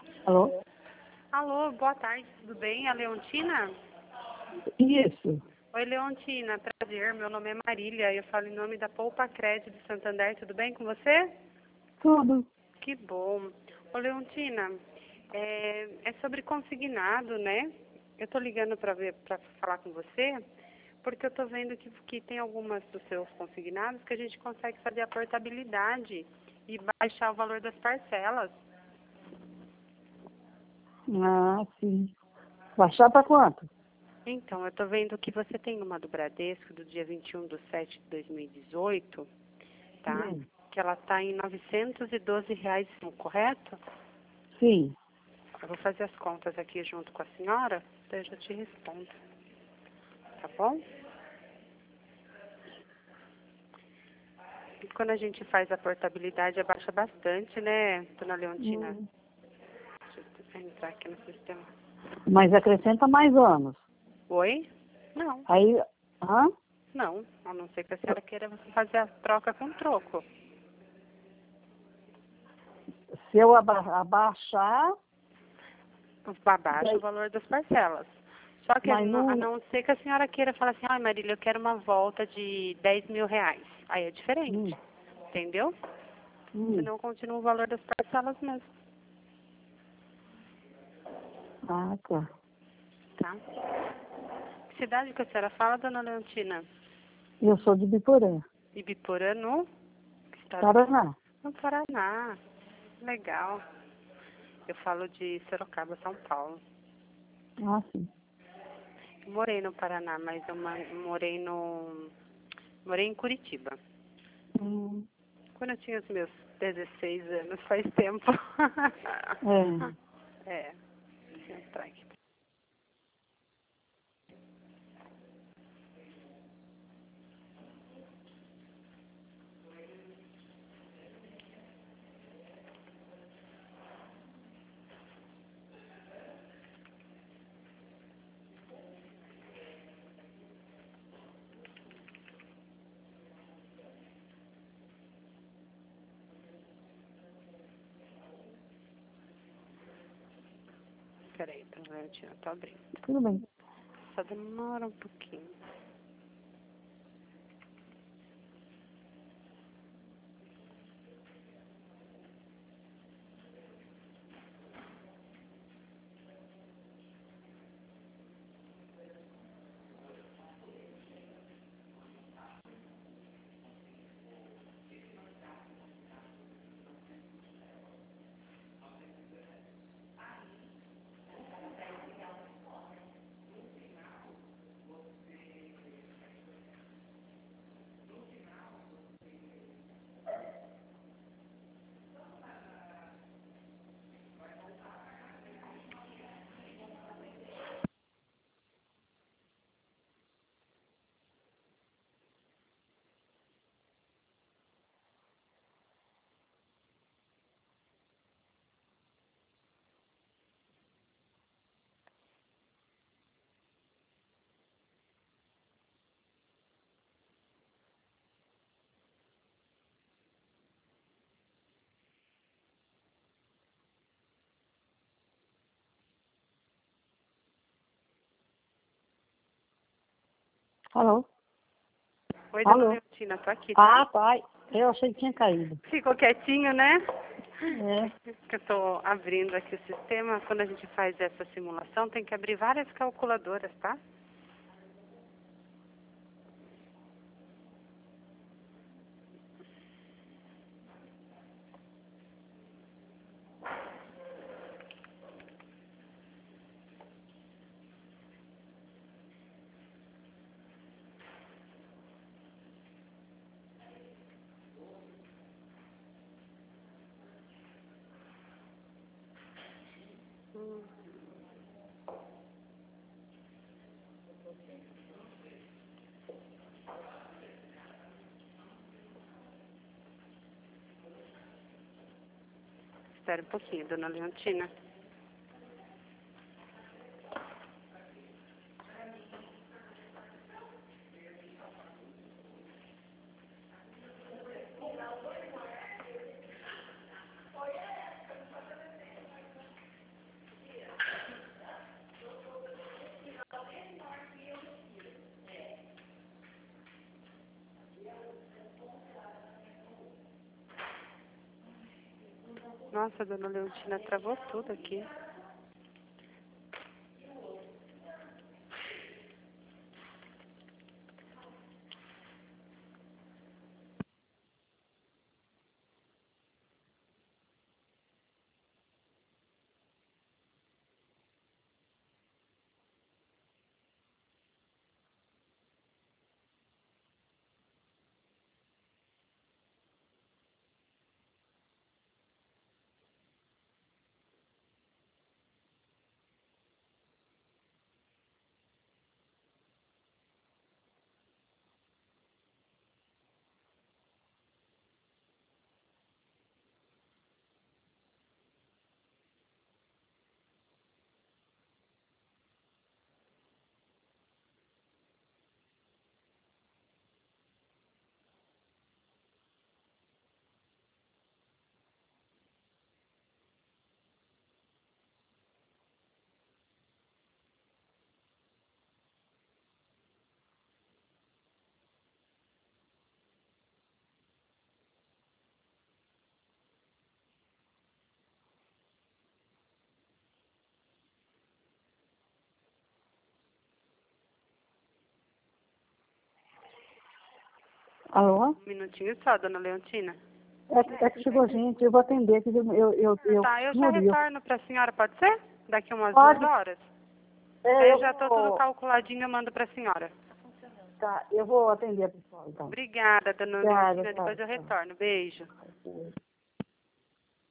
Alô? Alô, boa tarde, tudo bem? A Leontina? Isso. Oi, Leontina, prazer, meu nome é Marília, eu falo em nome da Poupa Crédito de Santander, tudo bem com você? Tudo. Que bom. Ô, Leontina, é sobre consignado, né? Eu tô ligando para falar com você, porque eu tô vendo que tem algumas dos seus consignados que a gente consegue fazer a portabilidade e baixar o valor das parcelas. Ah, sim. Baixar para quanto? Então, eu tô vendo que você tem uma do Bradesco do dia 21/7/2018, tá? Sim. Que ela tá em R$ 912, correto? Sim. Eu vou fazer as contas aqui junto com a senhora, daí eu já te respondo. Tá bom? E quando a gente faz a portabilidade, abaixa bastante, né, dona Leontina? Deixa eu entrar aqui no sistema. Mas acrescenta mais anos. Oi? Não, Aí, hã? não. A não ser que a senhora queira fazer a troca com troco. Se eu abaixar, Abaixa o daí- valor das parcelas. Só que a mas não. não ser que a senhora queira falar assim, ai Marília, eu quero uma volta de R$ 10.000. Aí é Hum, diferente, entendeu? hum. Senão continua o valor das parcelas mesmo, Ah, tá. tá? Que cidade que a senhora fala, dona Leontina? Eu sou de Biporã, Ibiporã, no? Que estado? Paraná. No Paraná. Legal. Eu falo de Sorocaba, São Paulo. Ah, sim. Eu morei no Paraná, mas eu morei em Curitiba. Hum, Quando eu tinha os meus 16 anos, faz tempo. é. É, deixa eu entrar aqui. Peraí, dona Leontina, tô abrindo. Tudo bem. Só demora um pouquinho. Alô? Oi, dona Alô? Leontina, tô aqui, Ah, tá? pai. Eu achei que tinha caído. Ficou quietinho, né? É. Que eu tô abrindo aqui o sistema. Quando a gente faz essa simulação, tem que abrir várias calculadoras, tá? Espera um pouquinho, dona Leontina. Nossa, dona Leontina, travou tudo aqui. Alô? Um minutinho só, dona Leontina. É que chegou gente, eu vou atender, que Tá, eu já Murilo. retorno pra senhora, pode ser? Daqui umas Pode. 2 horas. É, Aí eu já tô tudo vou, calculadinho, eu mando pra senhora. tá, eu vou atender a pessoal, então. Obrigada, dona Obrigada, Leontina. tchau, Depois eu tchau. retorno. Beijo.